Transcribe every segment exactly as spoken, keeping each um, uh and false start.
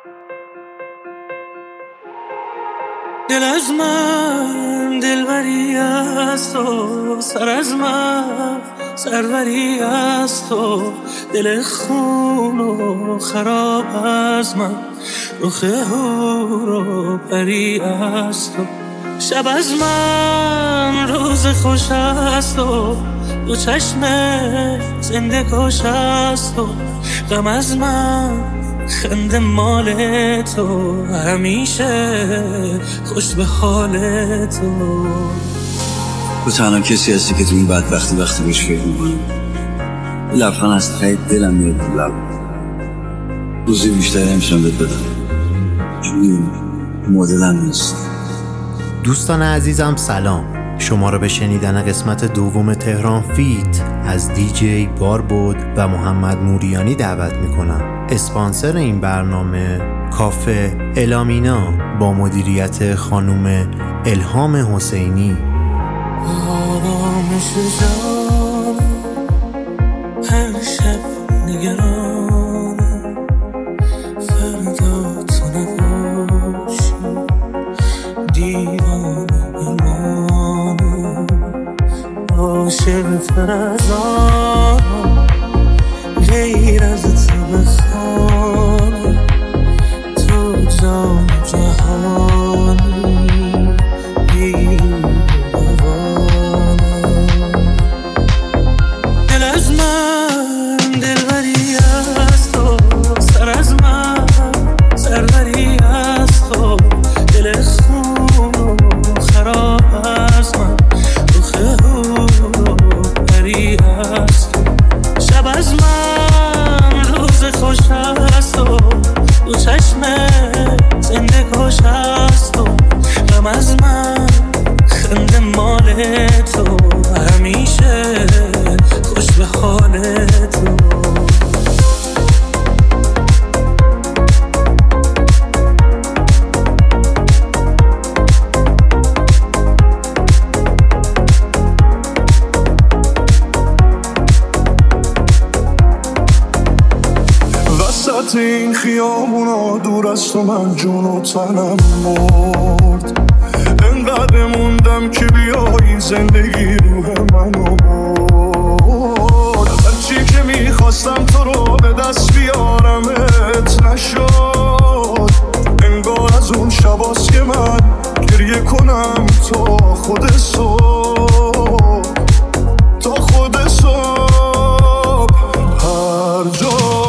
دل از من دلبری از تو، سر از من سروری از تو، دل خون و خراب از من، رخ هور و پری از تو، شب از من روز خوش از تو، دو چشم زنده کش از تو، غم از من خنده مال تو، همیشه خوش به حال تو. تو تنها کسی هستی که تو این بدبختی وقتی بهش فکر میکنم لبخند از ته دلم میاد تو لب، روزی بیشتری نمیشم بهت بدم چون این مدلم نیست. دوستان عزیزم سلام، شما را به شنیدن قسمت دوم تهران فیت از دی جی باربود و محمد موریانی دعوت میکنم. اسپانسر این برنامه کافه الامینا با مدیریت خانم الهام حسینی. آرامش جان هر شب نگرانم، فردا تو نباشی دیوانه بمانم، عاشق تر از آنم غیر از تو بخوانم، تو جان جهانی بی این خیابونا دور از تو من جون و تنم مرد، انقدر موندم که بیایی زندگی روح منو برد، هرچی که میخواستم تو رو به دست بیارمت نشد، انگار از اون شباست که من گریه کنم تا خود صبح، تا خود صبح هر جا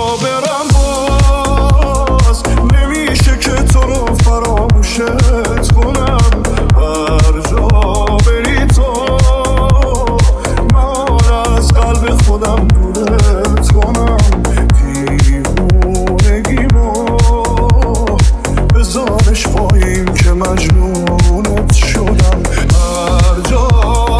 فراموشت کنم، هر جا بری تو من از قلب خودم دورت کنم، دیوونگیمو بزارش پایین که مجنونت شدم، هر جا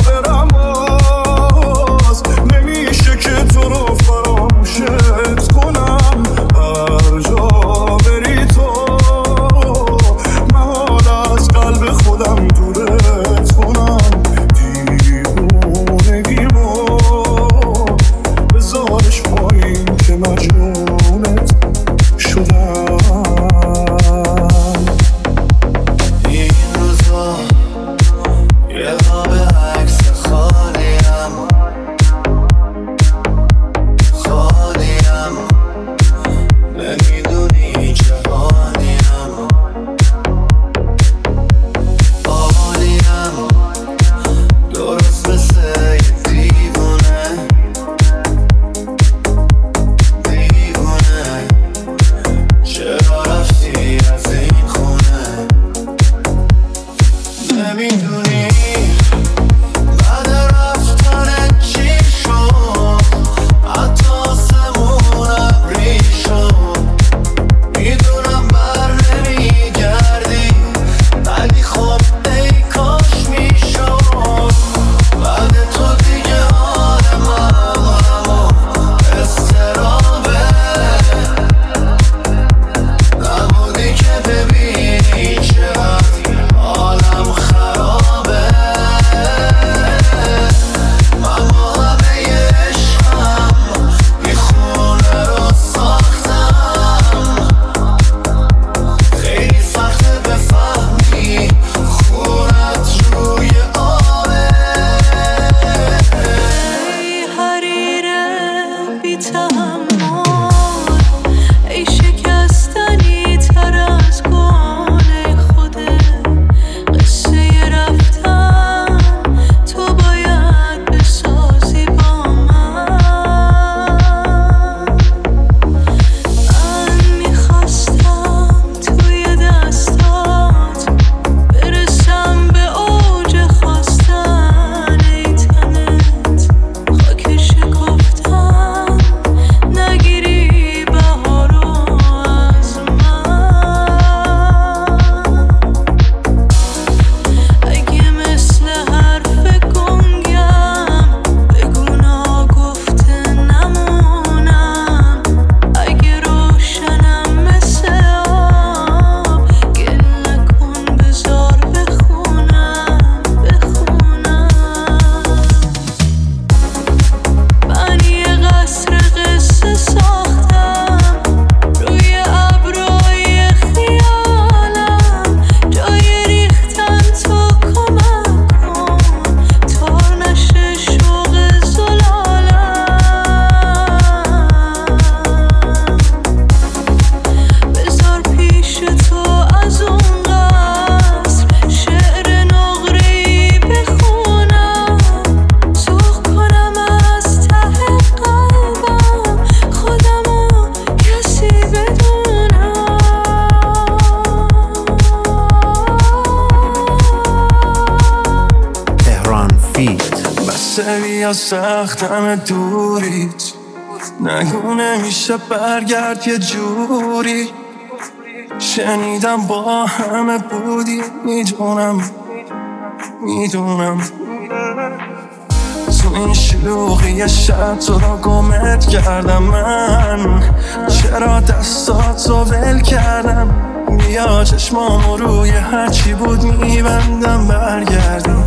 یا سختم دوریت، نگو نمیشه برگرد یه جوری. شنیدم با همه بودی، میدونم میدونم تو این شلوغی شب تو را گمت کردم من. چرا دستاتو ول کردم؟ بیا چشمامو روی هرچی بود میبندم برگردیم.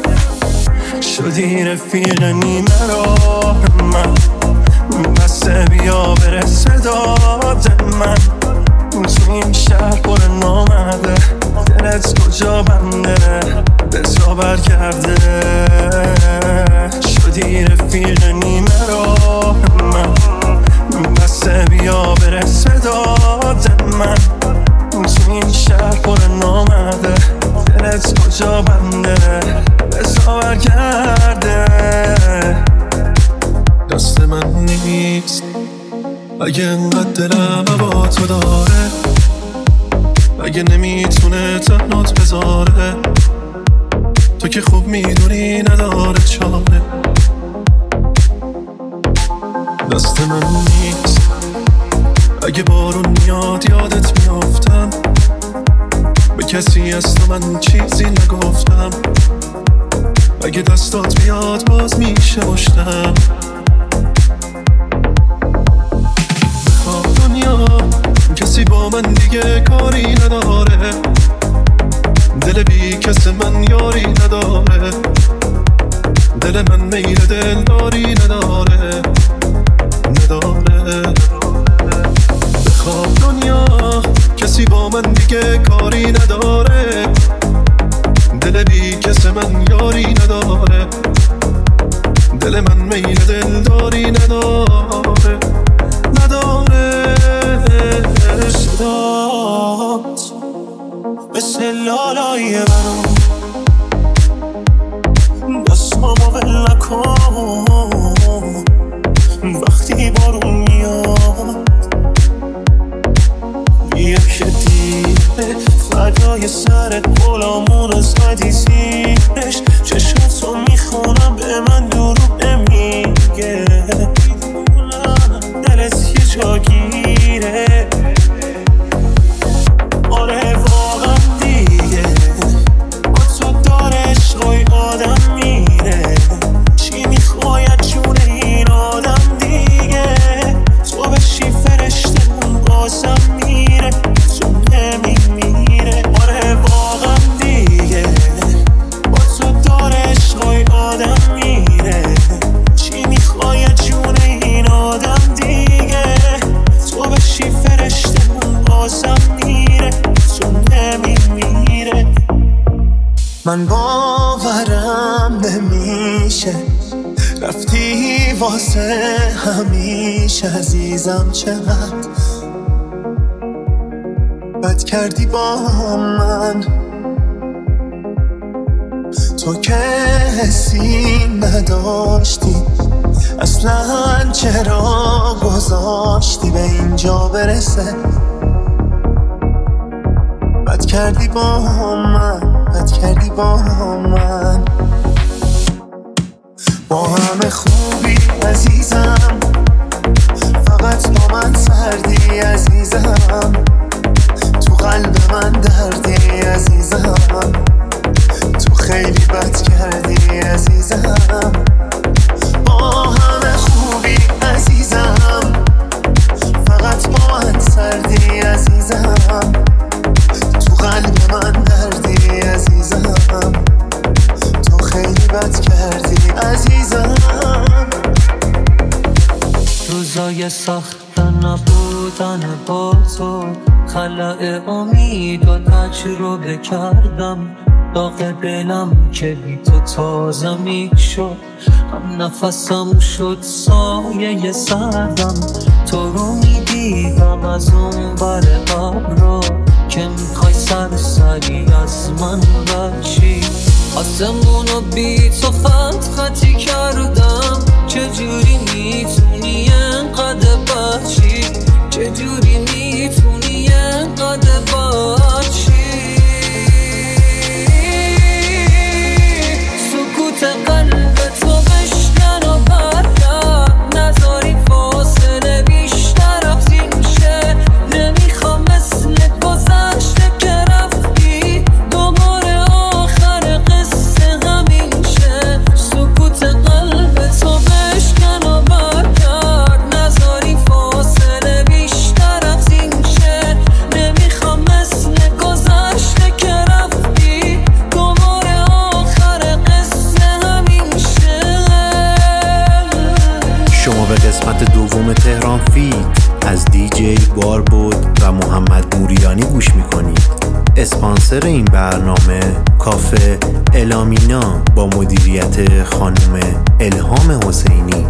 شدی رفیق نیمه راه من، بسه بیا برس داد من. تو این شهر پر نامده، دلت کجا بنده بزا برگرده. شدی رفیق نیمه راه من، بسه بیا برس داد من. تو این شهر پر نامده، دلت کجا بنده بزا برگرده. دست من نیست اگه انقدر دلم با تو داره، اگه نمیتونه تنهات بذاره. تو که خوب میدونی نداره چاره. دست من نیست اگه بارون میاد یادت میافتم. به کسی از تو من چیزی نگفتم. اگه دستات بیاد باز میشه مشتم. دنیا کسی با من دیگه کاری نداره، دل بی کس من یاری نداره. دل من میل دلداری نداره نداره. بخواب دنیا کسی با من دیگه کاری نداره، دل بی کس من یاری نداره. دل من میل دلداری نداره نداره. صدات مثل لالای برام، دستامو ول نکن وقتی بارون میاد. بیا که دیره فردای سرت غلامون از ندی زیرش. چشمتو میخونم به من دروغ نمیگه، دلت یه جا گیره. آره واقعا دیگه با تو داره عشقای آدم میره. چی میخواید جون این آدم دیگه؟ تو بشی فرشتمون بازم میره، تو نمیمیره. آره واقعا دیگه با تو داره عشقای آدم میره. چی میخواید جون این آدم دیگه؟ تو بشی فرشتمون بازم میره، تو نمیمیره. من باورم نمیشه رفتی واسه همیشه. عزیزم چقدر بد کردی با من. تو که حسی نداشتی اصلا، چرا گذاشتی به اینجا برسه؟ بد کردی با من، بد کردی با من. با همه خوبی عزیزم، فقط با من سردی عزیزم. تو قلب من دردی عزیزم، تو خیلی بد کردی عزیزم. با همه خوبی عزیزم، فقط با من سردی عزیزم. تو قلب من دردی عزیزم، تو خیلی بد کردی عزیزم. روزای سخت نبودن با تو، خلأ امید و تجربه کردم. داغ دلم که بی تو تازه میشد، هم نفسم شد سایه سردم. تو رو میدیدم از اون بر ابرا، که میخوای سرسری از من بچی. آسمونو بی تو خط خطی کردم. چجوری میتونی انقدر بچی؟ چجوری میتونی انقدر بچی؟ سکوت قلب تو بشکن قسمت دوم تهران فیت از دیجی باربود و محمد موریانی گوش میکنید. اسپانسر این برنامه کافه الامینا با مدیریت خانم الهام حسینی.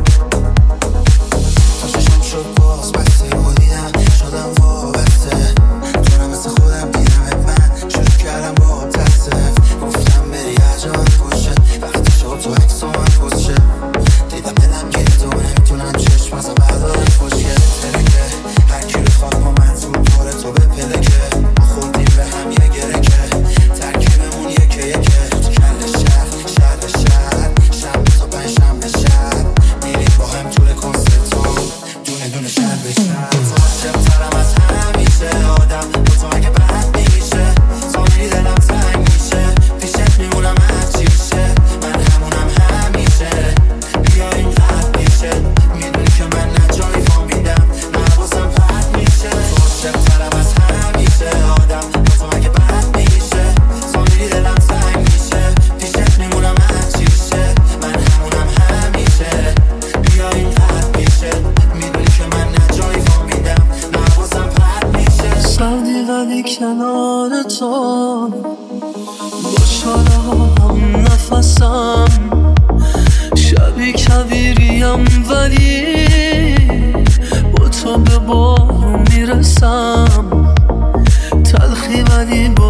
کنار تو با شاله هم نفسم، شبی کویریم ولی با تو به بارون میرسم. تلخی ولی با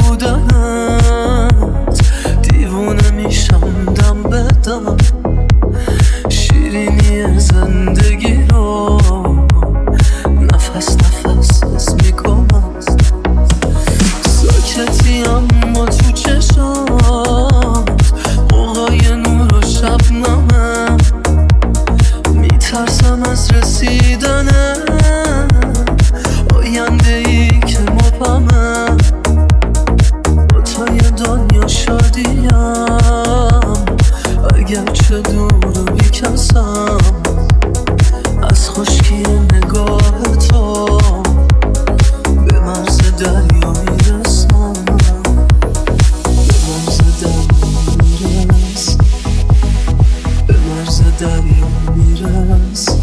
بودنت دیوونه میشم دم بدم. شیرینی زندگی رو نفس نفس حس میکنم. ساکتی اما تو چشات قوقای نور و شبنمه. میترسم از رسیدنه آینده ای که مبهمه. با تو یه دنیا شادیم اگرچه دور و بیکسم. از خشکی نگاه تو به مرز دریا میرسم. به مرز دریا میرسم. به مرز دریا میرسم.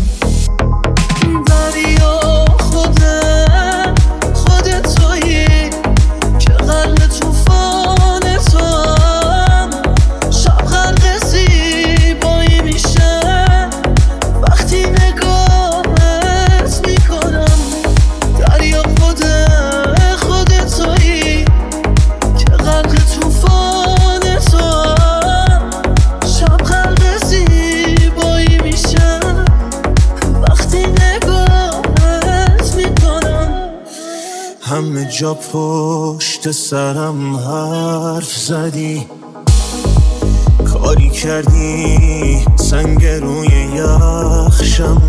دریا خوده خود تویی که غرق توفان تو هم. شب غرق زیبایی میشه وقتی نگاهت میکنم. دریا خوده خود تویی که غرق توفان تو هم. شب غرق زیبایی میشه وقتی نگاهت میکنم. همه جا پشت سرم حرف زدی، کاری کردی سنگ روی یخشم.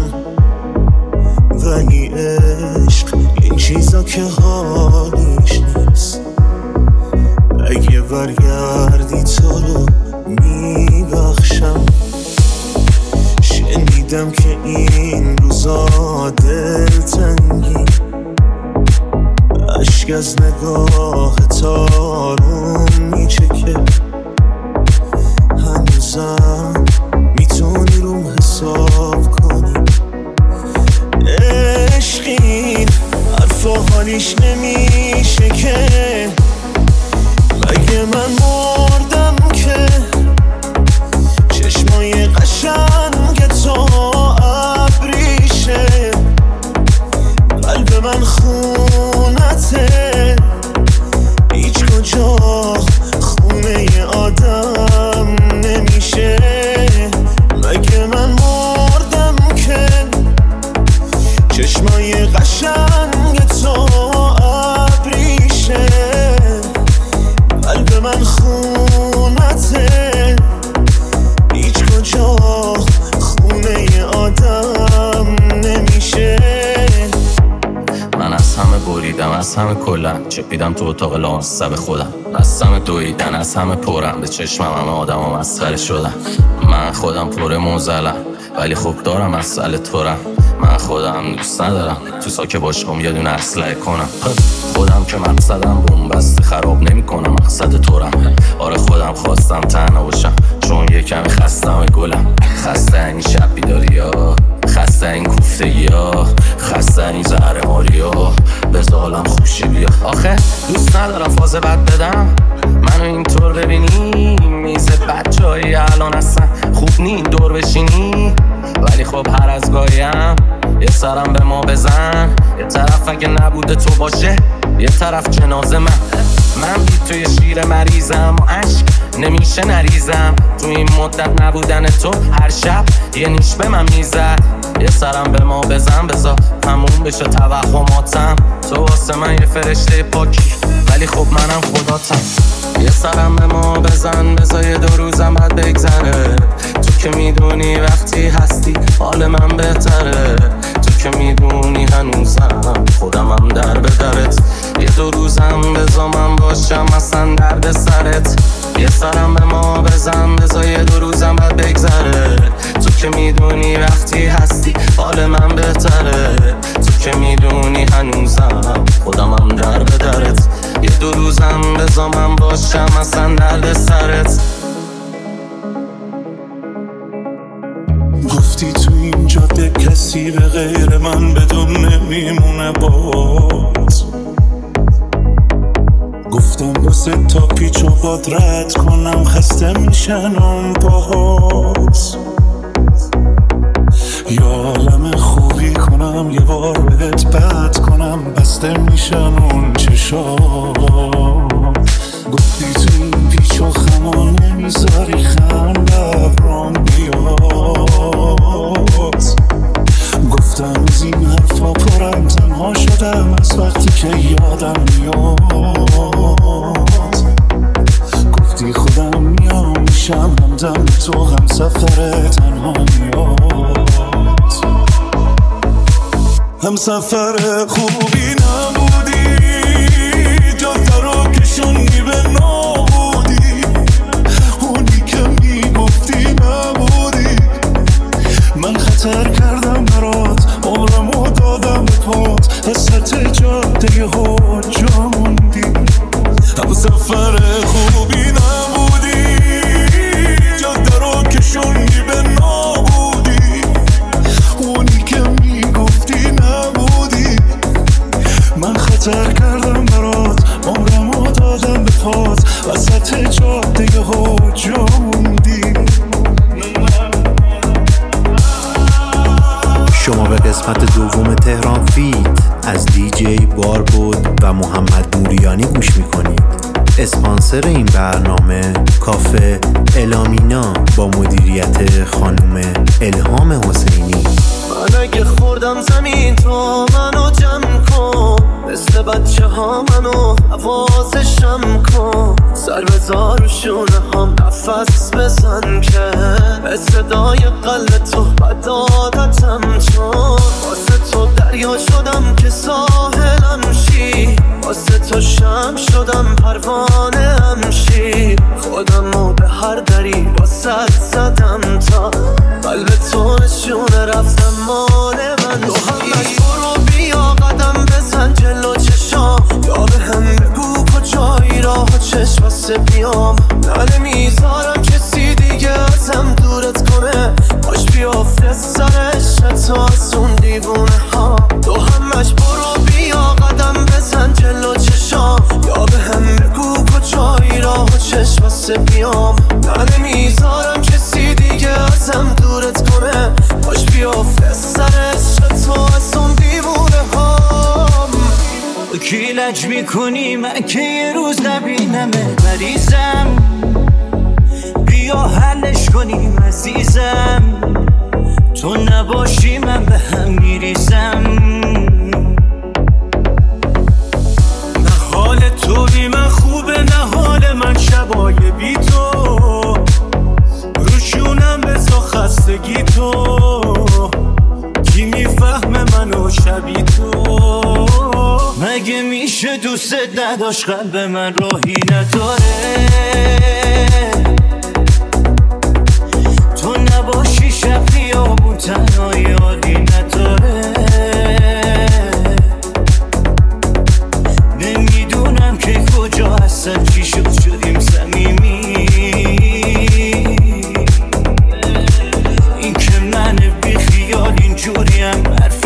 ولی عشق این چیزا که حالیش نیست. اگه برگردی تو رو میبخشم. شنیدم که این روزا دلتنگی اشک از نگاه تارون میچکه. هنوزم میتونی روم حساب کنی. عشقین حرفا حالیش نمیشه که. مگه من مردم که چشمای قشنگ تو ابریشه. قلب من خونته هیچ کجا خونه آدم نمیشه. مگه من مردم که چشمای قشنگ تو ابریشه. قلب من خونته هیچ کجا خونه آدم نمیشه. من از همه بریدم از همه کلم. چپیدم تو اتاق لامصب خودم. از همه دویدن از همه پرم. به چشمم همه آدم ها مسخره شدم. من خودم پر موزلم ولی خوب دارم مسئله تورم. من خودم دوست ندارم تو ساکه باشم یه دونه اسلحه کنم. خودم که مقصدم بومبست خراب نمی کنم مقصد تورم. آره خودم خواستم تنها باشم چون یه کمی خستم گلم. خسته این شب بیداری ها خسته زشتگی ها خستنی زهر ماریا بزالم خوشی بیا. آخه دوست ندارم فاز بد بدم منو اینطور ببینی میز بچه هایی الان هستن خوب نی دور بشینی ولی خب هر از گاهیم یه سرم به ما بزن یه طرف اگه نبوده تو باشه یه طرف جنازه من من بی توی شیر مریضم و عشق نمیشه نریزم تو این مدت نبودن تو هر شب یه نیش به من میزد یه سرم به ما بزن بذار تموم بشه توهماتم تو واسه من یه فرشته پاکی ولی خب منم خداتم یه سرم به ما بزن بذار یه دو روزم بعد بگذره تو که میدونی وقتی هستی حال من بهتره تو که میدونی هنوزم خودمم در به درت یه دو روزم بذار من باشم اصلا درد سرت یه سرم به ما بزن بذار یه دو روزم بعد بگذره تو که میدونی وقتی هستی حال من بهتره تو که میدونی هنوزم خودمم در به درت یه دو روزم بذار من باشم اصلا درد سرت گفتی تو این جاده کسی به غیر من بدون نمیمونه باز گفتم واسه تا پیچ و باد رد کنم خسته میشن اون پاهاز یا عالم خوبی کنم یه بار بهت بد کنم بسته میشن اون چشا گفتی تو این پیچ و خما نمیذاری خنده برام بیاد گفتم از این حرفا پرم تنها شدم از وقتی که یادم میاد گفتی خودم میام میشم همدم تو هم سفر تنها میاد هم سفر خوبی نبودی جاده رو کشوندی به نابودی اونی که میگفتی نبودی من خطر کردم برات عمرمو دادم به پات وسط جاده ها جا موندی هم سفر خوبی نبودی جاده رو کشوندی به نابودی اونی که میگفتی نبودی من خطر کردم برات عمرمو دادم به پات وسط جاده ها جا موندی شما به قسمت دوم تهران فیت از دیجی باربود و محمد موریانی گوش میکنید. اسپانسر این برنامه کافه الامینا با مدیریت خانم الهام حسینی. من اگه خوردم زمین تو منو جمع کن مثل بچه ها منو حواسشم کن سر بزار و شونه هم نفس بزن که به صدای قلب تو بد عادتم چون واسه تو دریا شدم که ساحلم شی واسه تو شم شدم پروانه هم شی خودمو به هر دری واسه زدم تا قلب تو نشونه رفتم مال من تو همش برو بیا قدم بزن جلو چشام یا به هم بگو کجایی راه و چشم واسه بیام نه نمیذارم کسی دیگه ازم دورت کنه باش بیافته سرش تو از اون دیوونه ها تو همش برو بیا قدم بزن جلو چشام یا به هم بگو کجایی راه و چشم واسه بیام نه نمیذارم کسی دیگه ازم دورت کنه باش بیافته سرش تو از اون دیوونه هام کی لج میکنی من که یه روز نبینمه مریضم بیا حلش کنیم عزیزم تو نباشی من به هم میریزم نه حال تو بی من خوبه نه حال من شبای بی تو روشونم بزا خستگی تو کی میفهمه منو شبی تو مگه میشه دوست نداشت قلب من راهی نداره تو نباشی شب خیابون تنها یادی نداره نمیدونم که کجا هستم چی شد شدیم صمیمی این که من بی خیال اینجوریم حرف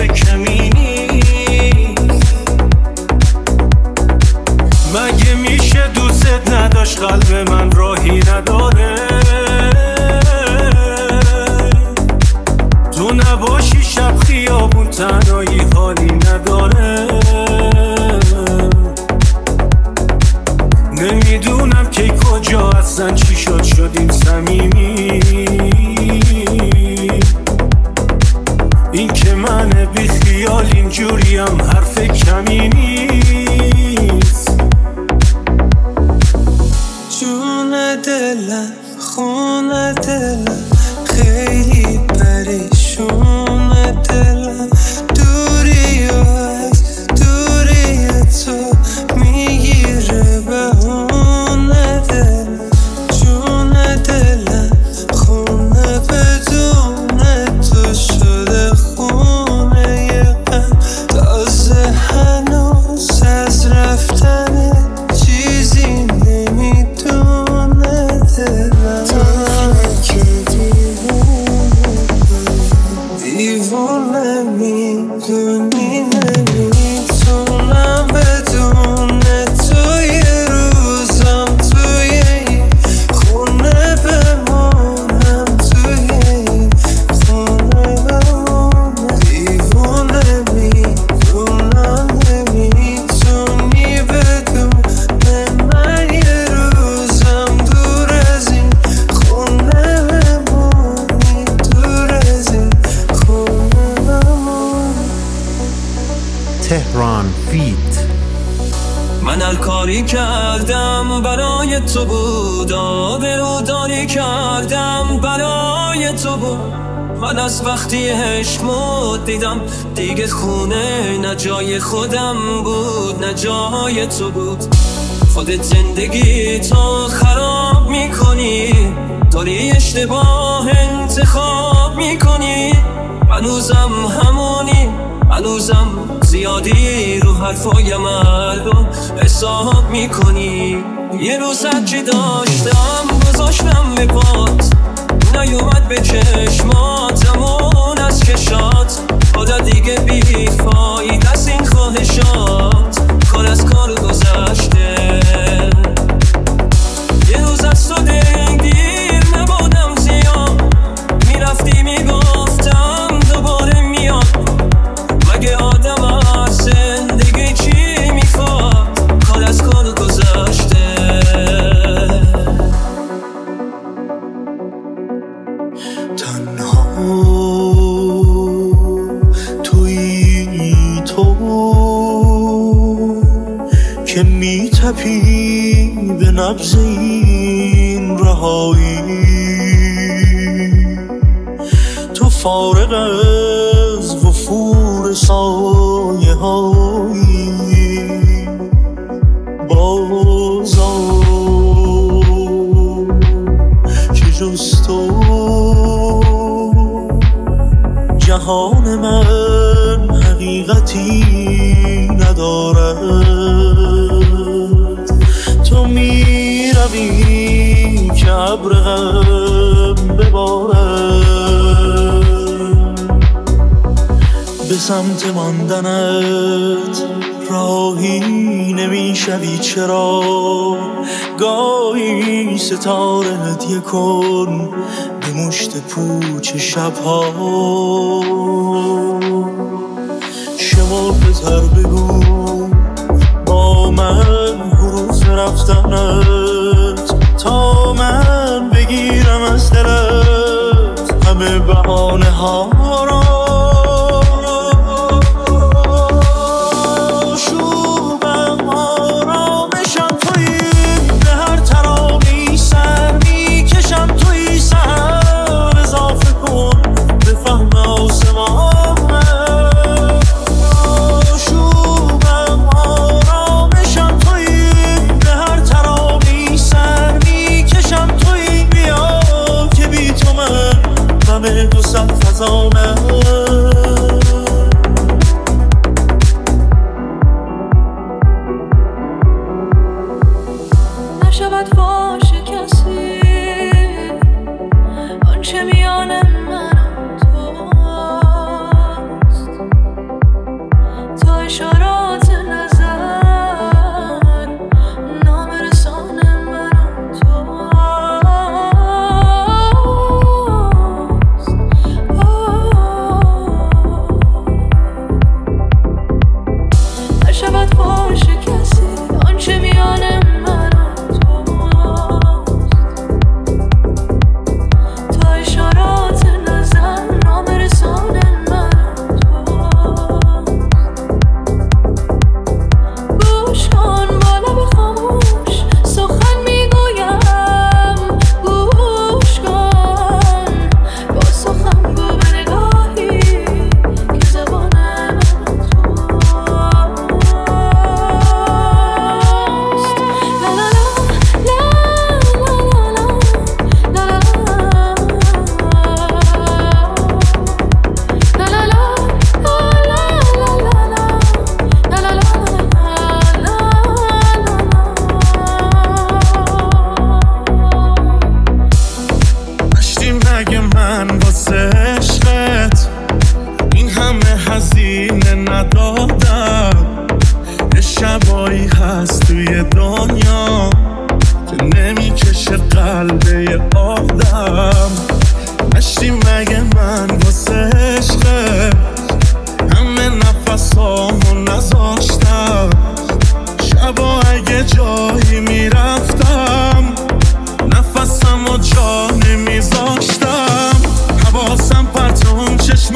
تو نباشی شب خیابون تنهایی حالی نداره. نمیدونم که کجا اصلا چی شد شدیم صمیمی. این که من بی خیال اینجوریم حرف کمی نیست. جون دلم خون دلم خیلی پریشون دلم. دوری و از دوری تو میگیره بهون دلم. جون دلم خونه بدون تو شده خونه یه غم. تازه هنوز از رفتن چیزی نمیدونه دلم. دیوونه میدونی نمیتونم بدون تو یه روزم توی این خونه بمونم. توی این خونه بمونم. دیوونه میدونم نمیتونی بدون من یه روزم دور از این خونه بمونی. دور از این تهران فیت. من الکاری کردم برای تو بود، آبروداری کردم برای تو بود. من از وقتی عشق مود دیدم دیگه خونه نه جای خودم بود نه جای تو بود. خودت زندگی تو خراب میکنی، داری اشتباه انتخاب میکنی. هنوزم همونی، هنوزم زیادی رو حرفای مردم حساب میکنی. یه روز هرچی داشتم گذاشتم به پات، نیومد به چشماتمون از کشات. حالا دیگه بی فایده از این خواهشات، کار از کار گذشته. یه روز از تو دلگیر نبودم زیاد، میرفتی میگفتم دوباره میاد. مگه آدم از زندگی چی میخواد، کار از کار گذشته. تنها تویی تو که میتپی به نبض این رهایی. تو فارغ از وفور سایه هایی بازا که جز تو جهان من حقیقتی ندارد. تو می روی که ابر غم ببارد، به سمت ماندنت راهی نمیشوی. چرا گاهی ستاره هدیه کن به مشت پوچ شبها. شمرده تر بگو با من حروف رفتنت، تا من بگیرم از دلت همه بهانه ها را. نشود فاش کسی آنچه میان من و توست، تا اشارات نظر نام رسان من و توست.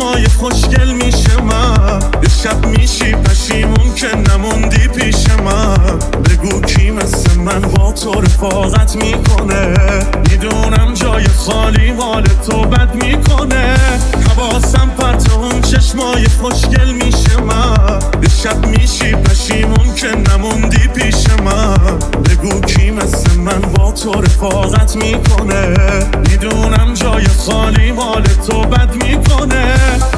چشمای خوشگل میشه من یه شب میشی پشیمون که نموندی پیش من بگو کی مثل من با تو رفاقت میکنه میدونم جای خالی مال تو بد میکنه حواسم پرت اون چشمای خوشگل میشه من یه شب میشی پشیمون که نموندی پیش من بگو کی مثل من با تو رفاقت میکنه میدونم جای خالی مال تو بد میکنه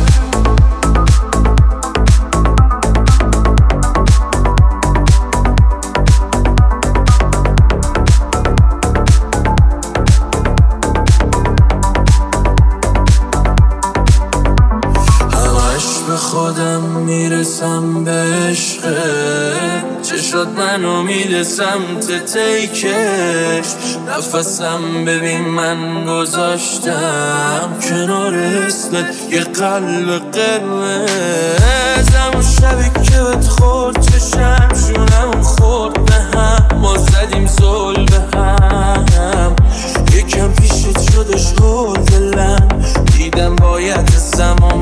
به خودم میرسم به عشقه چه شد منو میده سمت تیکش نفسم ببین من گذاشتم کنار اسمت یه قلب قرمز همون شبی که بهت خورد چشم شونم خورد به هم ما زدیم زل به هم یکم پیشت شدش هول دلم دیدم باید زمان